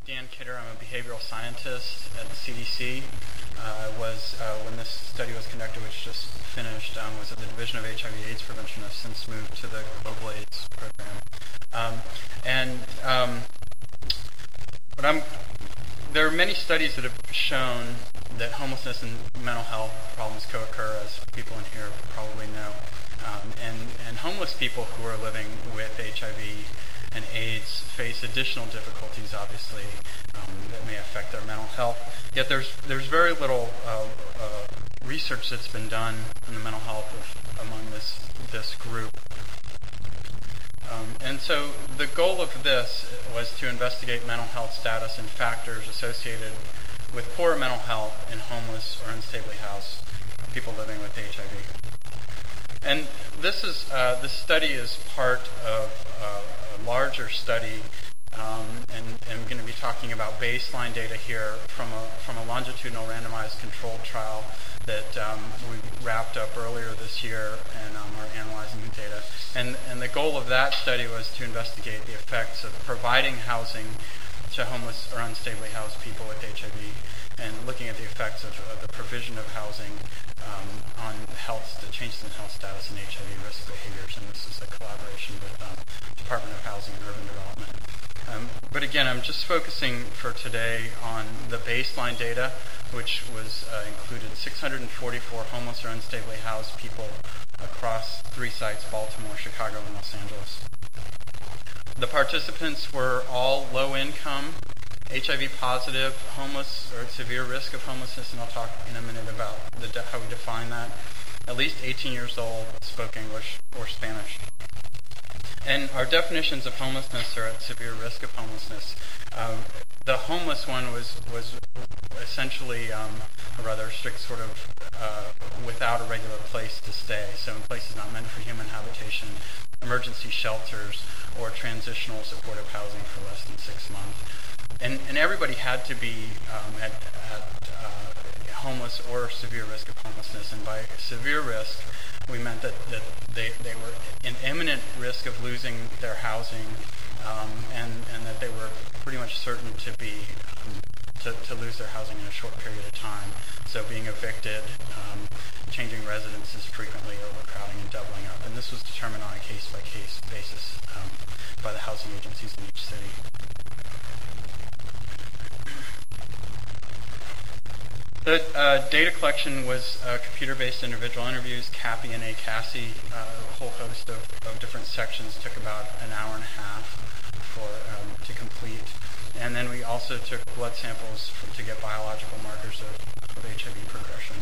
Dan Kidder. I'm a behavioral scientist at the CDC. When this study was conducted, which just finished, was at the Division of HIV/AIDS Prevention. I've since moved to the Global AIDS Program. There are many studies that have shown that homelessness and mental health problems co-occur, as people in here probably know. And homeless people who are living with HIV and AIDS face additional difficulties, obviously, that may affect their mental health. Yet there's very little research that's been done on the mental health among this group. And so the goal of this was to investigate mental health status and factors associated with poor mental health in homeless or unstably housed people living with HIV. And this study is part of a larger study, and I'm going to be talking about baseline data here from a longitudinal randomized controlled trial that we wrapped up earlier this year, and are analyzing the data. And the goal of that study was to investigate the effects of providing housing to homeless or unstably housed people with HIV, and looking at the effects of the provision of housing on the changes in health status and HIV risk behaviors. And this is a collaboration with Department of Housing and Urban Development. But again, I'm just focusing for today on the baseline data, which included 644 homeless or unstably housed people across 3 sites: Baltimore, Chicago, and Los Angeles. The participants were all low income, HIV positive, homeless, or at severe risk of homelessness, and I'll talk in a minute about how we define that. At least 18 years old, spoke English or Spanish. And our definitions of homelessness are at severe risk of homelessness. The homeless one was essentially a rather strict sort of without a regular place to stay, so in places not meant for human habitation, emergency shelters, or transitional supportive housing for less than 6 months. And everybody had to be at homeless or severe risk of homelessness. And by severe risk, we meant that they were in imminent risk of losing their housing, and that they were pretty much certain to lose their housing in a short period of time. So being evicted, changing residences frequently, overcrowding, and doubling up. And this was determined on a case-by-case basis by the housing agencies in each city. The data collection was computer-based individual interviews, CAPI and ACASI, a whole host of different sections. Took about an hour and a half to complete. And then we also took blood samples to get biological markers of HIV progression.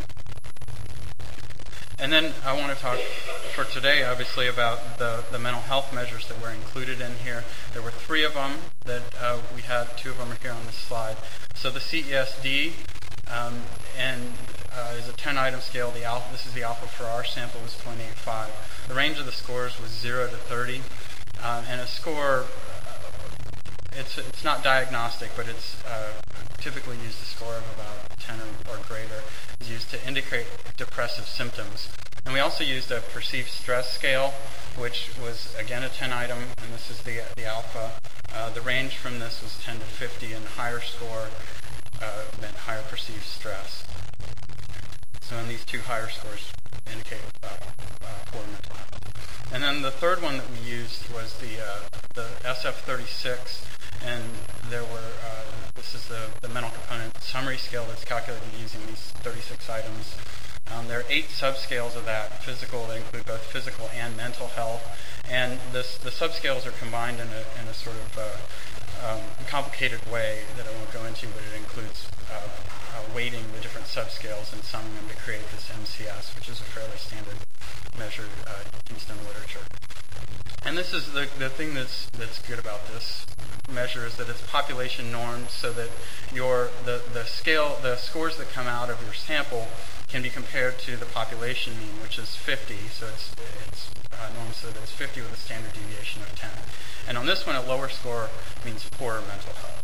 And then I want to talk for today, obviously, about the mental health measures that were included in here. There were 3 of them that we had. 2 of them are here on this slide. So the CESD is a 10-item scale. This is the alpha for our sample, was 0.85. The range of the scores was 0 to 30. And a score, it's not diagnostic, but it's typically used a score of about 10 or greater, is used to indicate depressive symptoms. And we also used a perceived stress scale, which was, again, a 10-item, and this is the alpha. The range from this was 10 to 50, and higher score meant higher perceived stress. So in these 2 higher scores indicate poor mental health. And then the third one that we used was the SF-36, and there were this is the mental component summary scale that's calculated using these 36 items. There are 8 subscales of that. Physical, they include both physical and mental health, and the subscales are combined in a sort of complicated way that I won't go into, but it includes weighting the different subscales and summing them to create this MCS, which is a fairly standard measure used in literature. And this is the thing that's good about this measure, is that it's population normed, so that the scores that come out of your sample can be compared to the population mean, which is 50. So it's normed so that it's 50 with a standard deviation of 10. And on this one, a lower score means poorer mental health.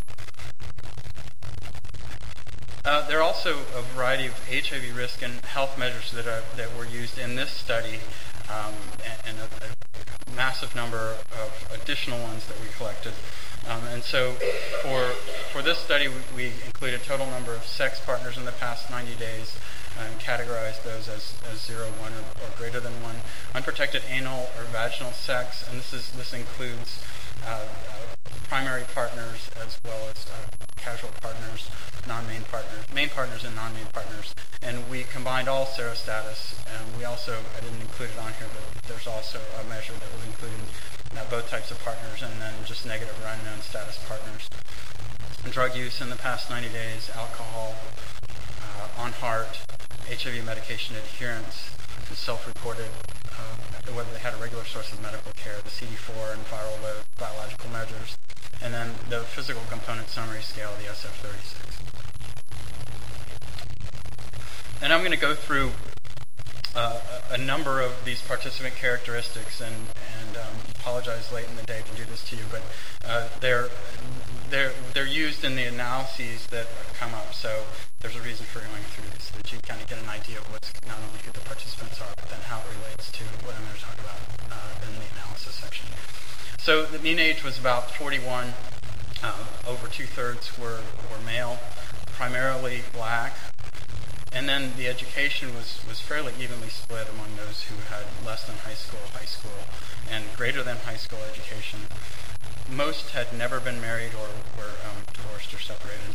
There are also a variety of HIV risk and health measures that were used in this study, and a massive number of additional ones that we collected. And so for this study, we included total number of sex partners in the past 90 days and categorized those as 0, 1, or greater than 1. Unprotected anal or vaginal sex, and this includes primary partners as well as casual partners, non-main partners, main partners and non-main partners. And we combined all serostatus, and we also, I didn't include it on here, but there's also a measure that was including both types of partners, and then just negative or unknown status partners. Drug use in the past 90 days, alcohol, on heart, HIV medication adherence, self-reported, whether they had a regular source of medical care, the CD4 and viral load biological measures, and then the physical component summary scale, the SF-36. And I'm going to go through a number of these participant characteristics, and apologize late in the day to do this to you, but they're used in the analyses that come up. So there's a reason for going through this, so that you kind of get an idea of what's not only who the participants are, but then how it relates to what I'm going to talk about in the analysis section. So the mean age was about 41. Over 2/3 were male, primarily black. And then the education was fairly evenly split among those who had less than high school, and greater than high school education. Most had never been married or were divorced or separated.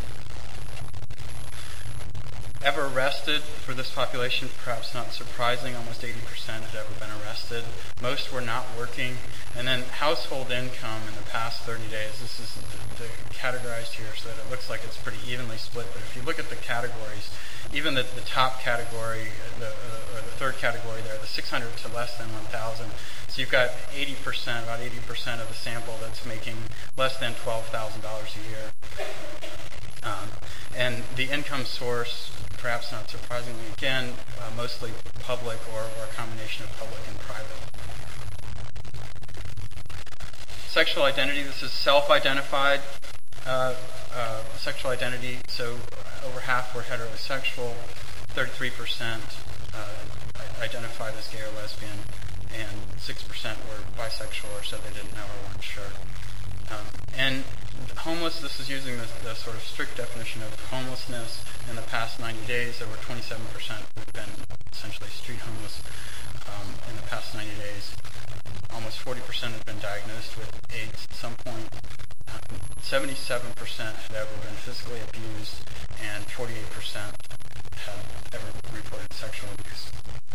Ever arrested for this population, perhaps not surprising, almost 80% had ever been arrested. Most were not working. And then household income in the past 30 days, this is the categorized here so that it looks like it's pretty evenly split. But if you look at the categories, even the top category, or the third category there, the 600 to less than 1,000. So you've got about 80% of the sample that's making less than $12,000 a year. And the income source, perhaps not surprisingly, again, mostly public or a combination of public and private. Sexual identity, this is self-identified sexual identity. So over half were heterosexual, 33% identified as gay or lesbian, and 6% were bisexual or said they didn't know or weren't sure. And homeless, this is using the sort of strict definition of homelessness. In the past 90 days, there were 27% who've been essentially street homeless in the past 90 days. Almost 40% had been diagnosed with AIDS at some point. 77% had ever been physically abused, and 48% had ever reported sexual abuse.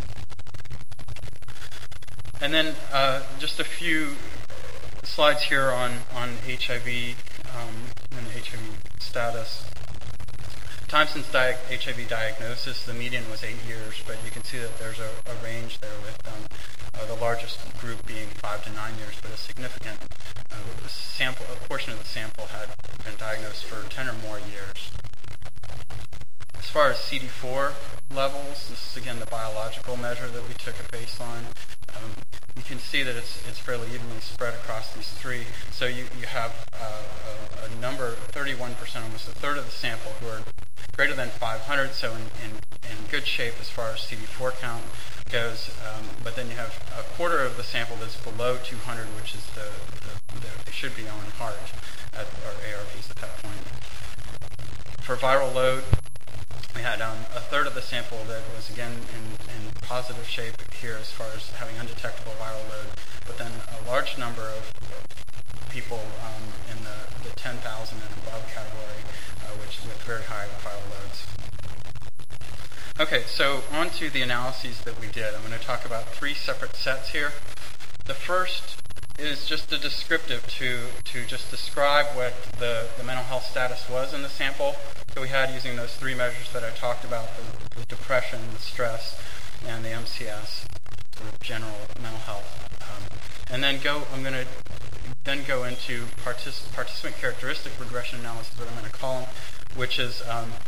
And then just a few slides here on HIV and the HIV status. Time since HIV diagnosis, the median was 8 years, but you can see that there's a range there with the largest group being 5 to 9 years, but a significant a portion of the sample had been diagnosed for 10 or more years. As far as CD4 levels, this is again the biological measure that we took at baseline. You can see that it's fairly evenly spread across these three. So you have a number, 31%, almost a third of the sample who are greater than 500, so in good shape as far as CD4 count goes. But then you have a quarter of the sample that's below 200, which is they should be on heart or ARVs at that point. For viral load, we had a third of the sample that was again in positive shape here as far as having undetectable viral load, but then a large number of people in the 10,000 and above category, which with very high viral loads. Okay, so on to the analyses that we did. I'm going to talk about 3 separate sets here. The first is just a descriptive to just describe what the mental health status was in the sample that we had using those 3 measures that I talked about, the depression, the stress, and the MCS, sort of general mental health. And then I'm going to then go into participant characteristic regression analysis, what I'm going to call them, which is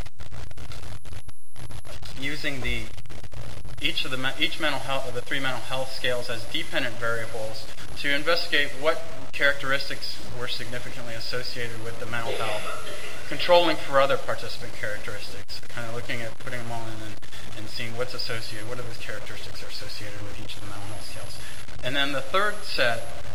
using each mental health of the 3 mental health scales as dependent variables to investigate what characteristics were significantly associated with the mental health, controlling for other participant characteristics, kind of looking at putting them all in and seeing what's associated, what are those characteristics are associated with each of the mental health scales. And then the third set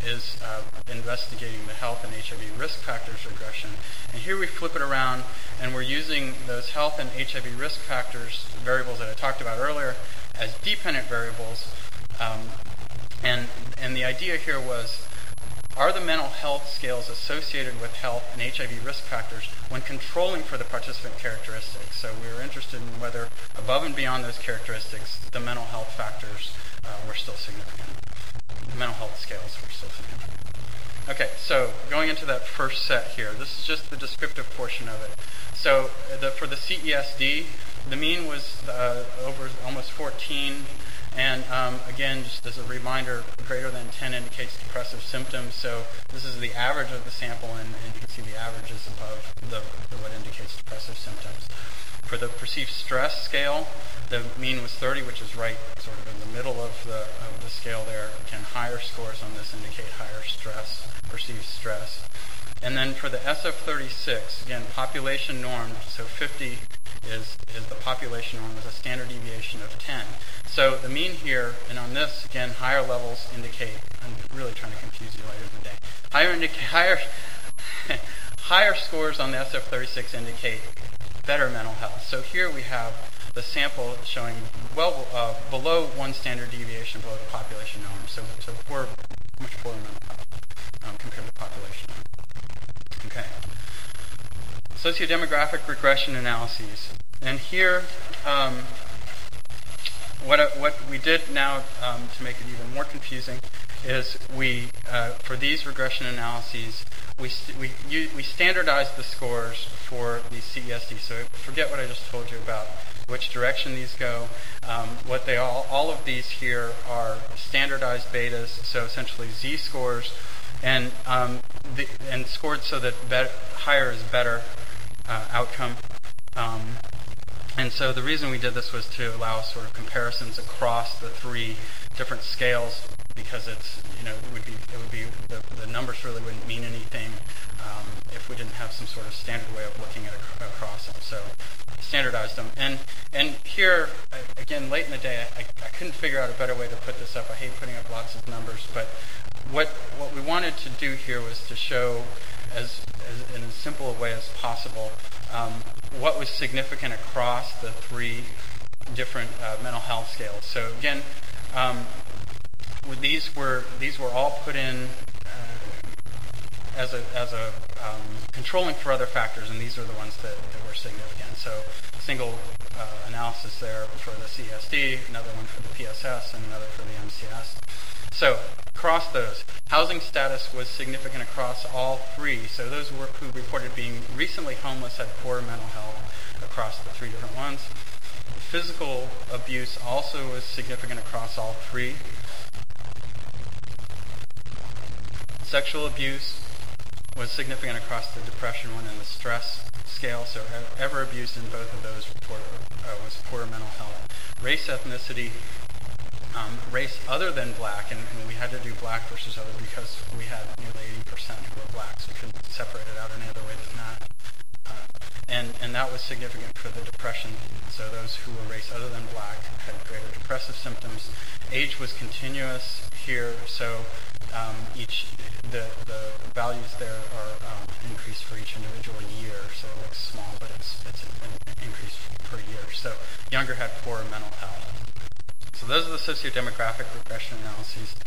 is investigating the health and HIV risk factors regression. And here we flip it around, and we're using those health and HIV risk factors variables that I talked about earlier as dependent variables. And the idea here was, are the mental health scales associated with health and HIV risk factors when controlling for the participant characteristics? So we were interested in whether, above and beyond those characteristics, the mental health factors were still significant. The mental health scales were still significant. Okay, so going into that first set here, this is just the descriptive portion of it. So for the CESD, the mean was over almost 14. And again, just as a reminder, greater than 10 indicates depressive symptoms. So this is the average of the sample, and you can see the average is above what indicates depressive symptoms. For the perceived stress scale, the mean was 30, which is right sort of in the middle of the scale there. Again, higher scores on this indicate higher stress, perceived stress. And then for the SF-36, again, population normed, so 50 is the population norm with a standard deviation of 10. So the mean here, and on this, again, higher levels indicate, I'm really trying to confuse you later in the day, higher scores on the SF-36 indicate better mental health. So here we have the sample showing well below one standard deviation below the population norm, so much poorer mental health compared to the population norm. Okay. Sociodemographic regression analyses. And here, what we did now to make it even more confusing is we, for these regression analyses, we standardized the scores for the CESD. So forget what I just told you about which direction these go. All of these here are standardized betas, so essentially Z-scores, and scored so that higher is better outcome. And so the reason we did this was to allow sort of comparisons across the three different scales, because it would be the numbers really wouldn't mean anything if we didn't have some sort of standard way of looking at across them. So standardized them. And here, again, late in the day, I couldn't figure out a better way to put this up. I hate putting up lots of numbers, but what we wanted to do here was to show, as in as simple a way as possible, what was significant across the three different mental health scales. So again, these were all put in as a controlling for other factors, and these are the ones that were significant. So single analysis there for the CSD, another one for the PSS, and another for the MCS. So across those, housing status was significant across all three. So those who reported being recently homeless had poor mental health across the three different ones. Physical abuse also was significant across all three. Sexual abuse was significant across the depression one and the stress scale. So ever abuse in both of those was poor mental health. Race, ethnicity, race other than black, and we had to do black versus other because we had nearly 80% who were black, so we couldn't separate it out any other way than that. And that was significant for the depression. So those who were race other than black had greater depressive symptoms. Age was continuous here, so the values there are increased for each individual year. So it looks small, but it's an increase per year. So younger had poorer mental health. So those are the sociodemographic regression analyses.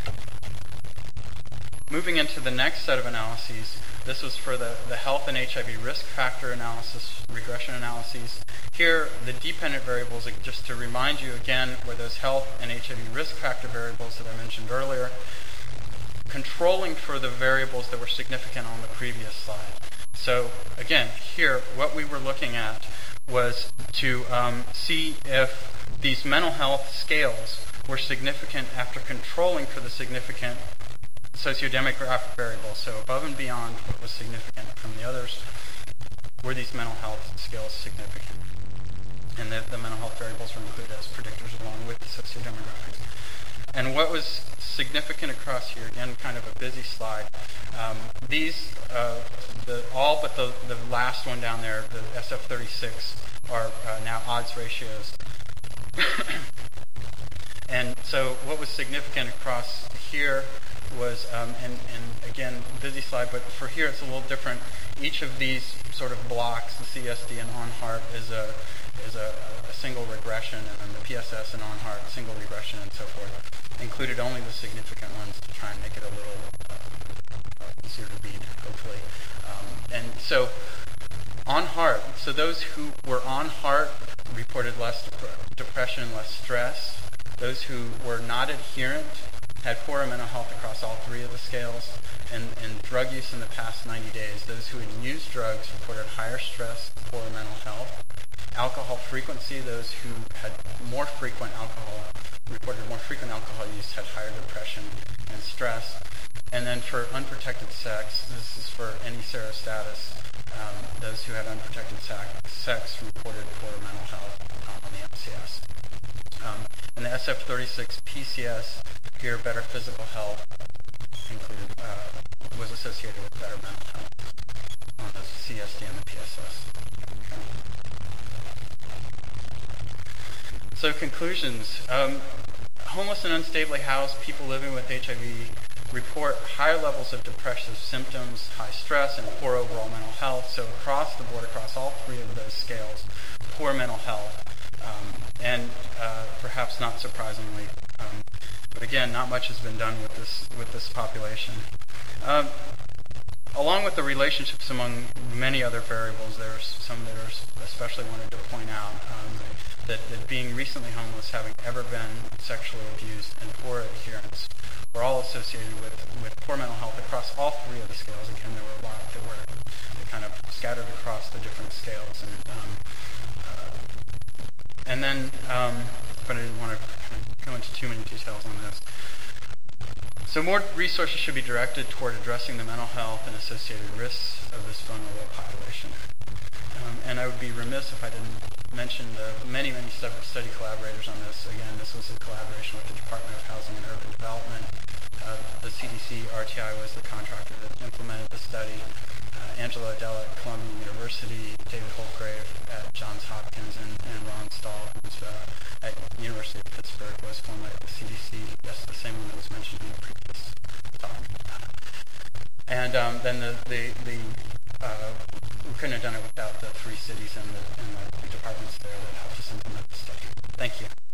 Moving into the next set of analyses, this was for the health and HIV risk factor analysis, regression analyses. Here, the dependent variables, just to remind you again, were those health and HIV risk factor variables that I mentioned earlier, controlling for the variables that were significant on the previous slide. So again, here, what we were looking at was to see if these mental health scales were significant after controlling for the significant sociodemographic variables. So above and beyond what was significant from the others, were these mental health scales significant? And the mental health variables were included as predictors along with the sociodemographics. And what was significant across here, again, kind of a busy slide. These, all but the last one down there, the SF-36, are now odds ratios. And so what was significant across here was, and again, busy slide, but for here it's a little different. Each of these sort of blocks, the CSD and OnHeart, is a single regression, and then the PSS and OnHeart, single regression, and so forth. Included only the significant ones to try and make it a little easier to read, hopefully. And so, OnHeart, so those who were on HEART reported less depression, less stress. Those who were not adherent had poorer mental health across all three of the scales. And drug use in the past 90 days, those who had used drugs reported higher stress, poorer mental health. Alcohol frequency, those who had more frequent alcohol, reported more frequent alcohol use, had higher depression and stress. And then for unprotected sex, this is for any serostatus, those who had unprotected sex reported poorer mental health on the MCS. And the SF36 PCS, here better physical health, included, was associated with better mental health on the CSD and the PSS. Okay. So conclusions. Homeless and unstably housed people living with HIV report higher levels of depressive symptoms, high stress, and poor overall mental health. So across the board, across all three of those scales, poor mental health. And perhaps not surprisingly, but again, not much has been done with this population. Along with the relationships among many other variables, there are some that are especially wanted to point out. That being recently homeless, having ever been sexually abused, and poor adherence were all associated with poor mental health across all three of the scales. Again, there were a lot that were kind of scattered across the different scales. And then, but I didn't want to go into too many details on this. So more resources should be directed toward addressing the mental health and associated risks of this vulnerable population. And I would be remiss if I didn't mention the many study collaborators on this. Again, this was a collaboration with the Department of Housing and Urban Development. The CDC, RTI was the contractor that implemented the study. Angela Adele at Columbia University, David Holtgrave at Johns Hopkins, and Ron Stahl, who's at University of Pittsburgh, was formerly at the CDC. That's the same one that was mentioned in the previous talk. And then we couldn't have done it without the three cities and the departments there that helped us implement the study. Thank you.